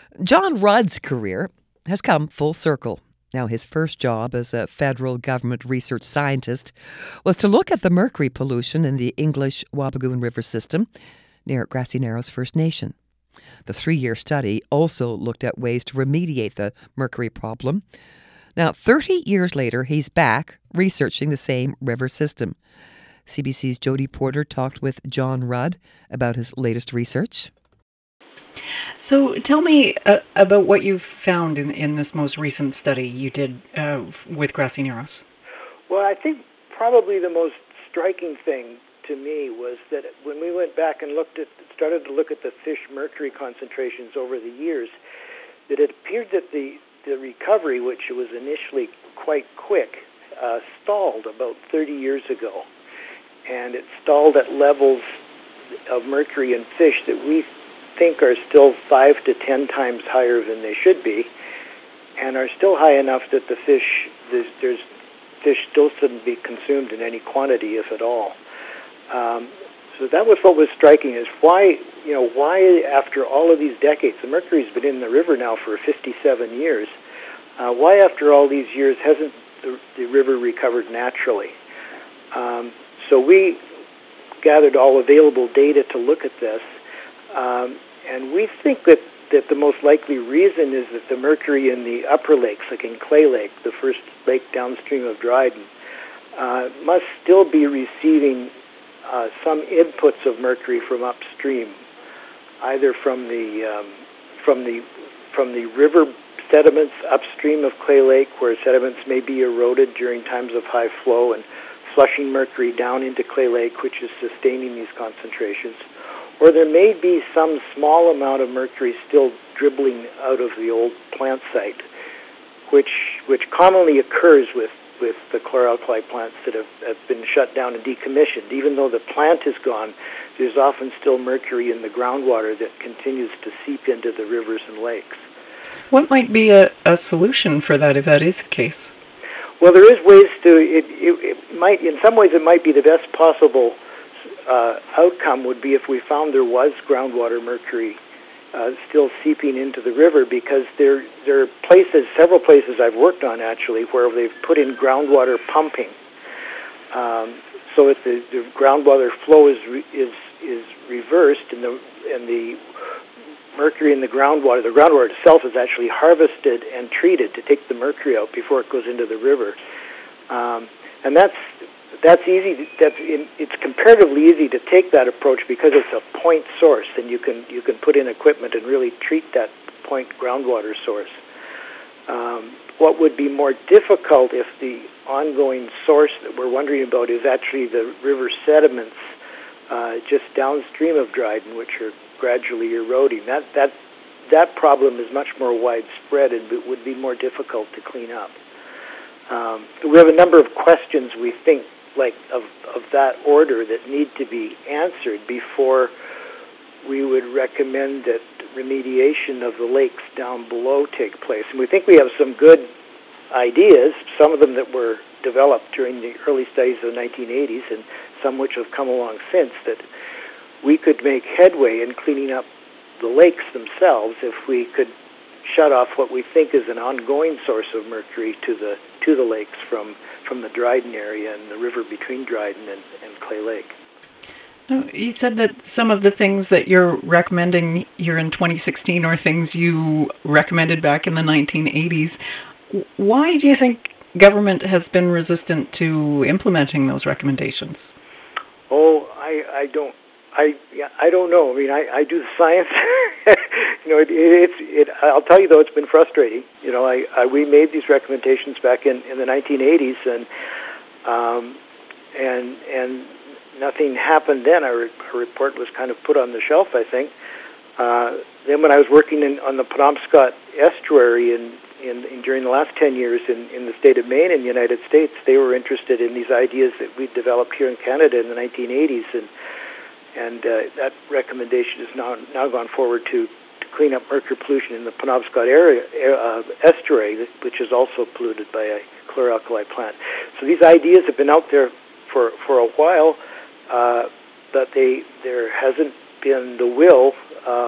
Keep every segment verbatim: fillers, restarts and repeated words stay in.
John Rudd's career has come full circle. Now, his first job as a federal government research scientist was to look at the mercury pollution in the English Wabigoon River system near Grassy Narrows First Nation. The three-year study also looked at ways to remediate the mercury problem. Now, thirty years later, he's back researching the same river system. C B C's Jody Porter talked with John Rudd about his latest research. So tell me uh, about what you've found in, in this most recent study you did uh, with Grassy Narrows. Well, I think probably the most striking thing to me was that when we went back and looked at, started to look at the fish mercury concentrations over the years, that it appeared that the, the recovery, which was initially quite quick, uh, stalled about thirty years ago. And it stalled at levels of mercury in fish that we think are still five to ten times higher than they should be, and are still high enough that the fish there's, there's fish still shouldn't be consumed in any quantity, if at all. Um, so that was what was striking: is why you know why after all of these decades, the mercury's been in the river now for fifty-seven years. Uh, why after all these years hasn't the, the river recovered naturally? Um, so we gathered all available data to look at this. Um, and we think that, that the most likely reason is that the mercury in the upper lakes, like in Clay Lake, the first lake downstream of Dryden, uh, must still be receiving uh, some inputs of mercury from upstream, either from the um, from the from the river sediments upstream of Clay Lake, where sediments may be eroded during times of high flow and flushing mercury down into Clay Lake, which is sustaining these concentrations. Or there may be some small amount of mercury still dribbling out of the old plant site, which which commonly occurs with, with the chlor-alkali plants that have, have been shut down and decommissioned. Even though the plant is gone, there's often still mercury in the groundwater that continues to seep into the rivers and lakes. What might be a, a solution for that if that is the case? Well, there is ways to, it, it, it might, in some ways it might be the best possible Uh, outcome would be if we found there was groundwater mercury uh, still seeping into the river, because there there are places, several places I've worked on actually, where they've put in groundwater pumping, um, so that the, the groundwater flow is re, is is reversed, and the and the mercury in the groundwater, the groundwater itself is actually harvested and treated to take the mercury out before it goes into the river, um, and that's. That's easy. That's it's comparatively easy to take that approach because it's a point source, and you can you can put in equipment and really treat that point groundwater source. Um, what would be more difficult if the ongoing source that we're wondering about is actually the river sediments uh, just downstream of Dryden, which are gradually eroding. That that that problem is much more widespread and it would be more difficult to clean up. Um, we have a number of questions we think. Like of, of that order that need to be answered before we would recommend that remediation of the lakes down below take place. And we think we have some good ideas, some of them that were developed during the early studies of the nineteen eighties and some which have come along since, that we could make headway in cleaning up the lakes themselves if we could shut off what we think is an ongoing source of mercury to the to the lakes from from the Dryden area and the river between Dryden and, and Clay Lake. Oh, you said that some of the things that you're recommending here in twenty sixteen are things you recommended back in the nineteen eighties. Why do you think government has been resistant to implementing those recommendations? Oh, I, I don't I yeah, I don't know. I mean, I, I do the science. you know, it, it, it's it. I'll tell you though, it's been frustrating. You know, I, I we made these recommendations back in, in the nineteen eighties, and um, and and nothing happened then. Our, our report was kind of put on the shelf, I think. Uh, then when I was working in, on the Penobscot estuary in, in, in during the last ten years in, in the state of Maine in the United States, they were interested in these ideas that we developed here in Canada in the nineteen eighties, and and uh, that recommendation has now now gone forward to, to clean up mercury pollution in the Penobscot area uh, estuary, which is also polluted by a chlor-alkali plant. So these ideas have been out there for for a while, uh, but they there hasn't been the will uh,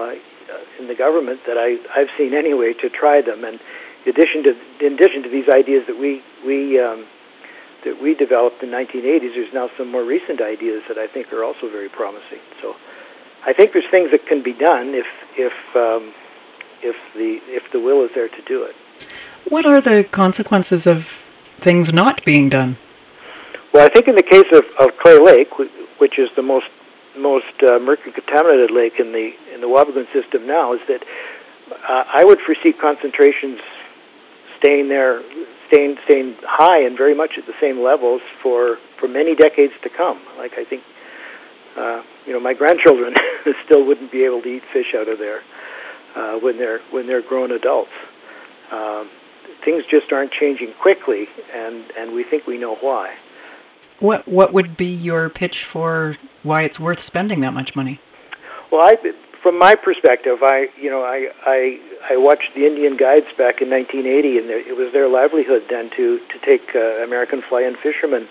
in the government that I, I've seen anyway to try them. And in addition to in addition to these ideas that we we um, that we developed in the nineteen eighties, there's now some more recent ideas that I think are also very promising. So I think there's things that can be done if if um, if the if the will is there to do it. What are the consequences of things not being done? Well, I think in the case of, of Clay Lake, which is the most most uh, mercury contaminated lake in the in the Wabigoon system now, is that uh, I would foresee concentrations staying there, staying staying high and very much at the same levels for, for many decades to come. Like I think, uh, you know, my grandchildren still wouldn't be able to eat fish out of there uh, when they're when they're grown adults. Um, things just aren't changing quickly, and, and we think we know why. What what would be your pitch for why it's worth spending that much money? Well, I, from my perspective, I you know I I, I watched the Indian Guides back in nineteen eighty, and it was their livelihood then to to take uh, American fly-in fishermen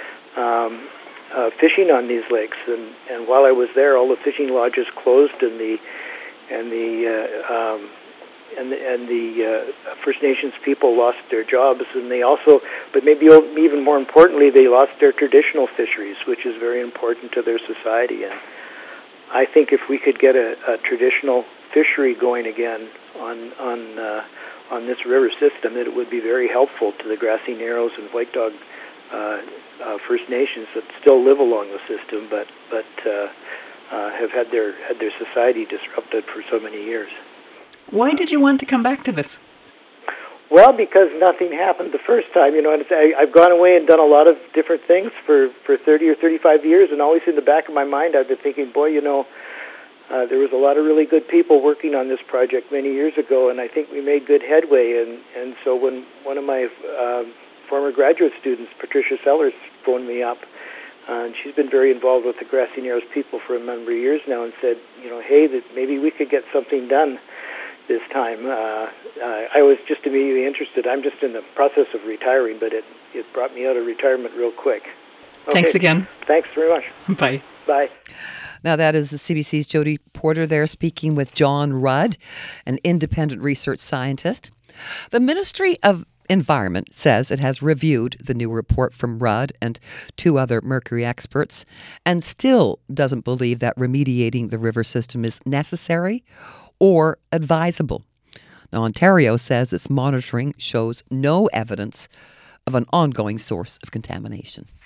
um, uh, fishing on these lakes. And, and while I was there, all the fishing lodges closed, and the and the uh, um, and the, and the uh, First Nations people lost their jobs, and they also, but maybe even more importantly, they lost their traditional fisheries, which is very important to their society. And I think if we could get a, a traditional fishery going again on on uh, on this river system, that it would be very helpful to the Grassy Narrows and White Dog uh, uh, First Nations that still live along the system, but but uh, uh, have had their had their society disrupted for so many years. Why did you want to come back to this? Well, because nothing happened the first time. You know, and I, I've gone away and done a lot of different things for, for thirty or thirty-five years, and always in the back of my mind I've been thinking, boy, you know, uh, there was a lot of really good people working on this project many years ago, and I think we made good headway. And, and so when one of my uh, former graduate students, Patricia Sellers, phoned me up, uh, and she's been very involved with the Grassy Narrows people for a number of years now, and said, you know, hey, that maybe we could get something done this time. Uh, uh, I was just immediately interested. I'm just in the process of retiring, but it, it brought me out of retirement real quick. Okay. Thanks again. Thanks very much. Bye. Bye. Now that is the C B C's Jody Porter there speaking with John Rudd, an independent research scientist. The Ministry of Environment says it has reviewed the new report from Rudd and two other mercury experts and still doesn't believe that remediating the river system is necessary or advisable. Now, Ontario says its monitoring shows no evidence of an ongoing source of contamination.